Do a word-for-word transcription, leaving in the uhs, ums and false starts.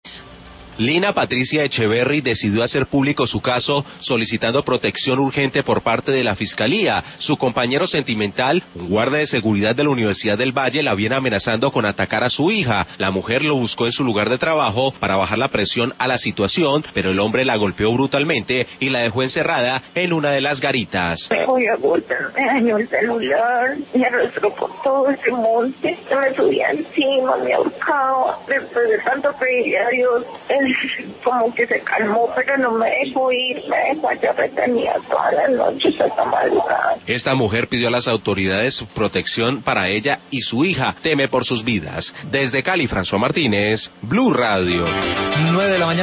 Lina Patricia Echeverry decidió hacer público su caso solicitando protección urgente por parte de la Fiscalía. Su compañero sentimental, un guardia de seguridad de la Universidad del Valle, la viene amenazando con atacar a su hija. La mujer lo buscó en su lugar de trabajo para bajar la presión a la situación, pero el hombre la golpeó brutalmente y la dejó encerrada en una de las garitas. Me voy a golpear, me dañó el celular, me arrastró por todo ese monte, se me subía encima, me ahorcaba. Después de tanto pedirle a Dios, él como que se calmó, pero no me dejó ir, me dejó allá retenida todas las noches hasta madrugada. Esta mujer pidió a las autoridades protección para ella y su hija. Teme por sus vidas. Desde Cali, François Martínez, Blue Radio. nueve de la mañana.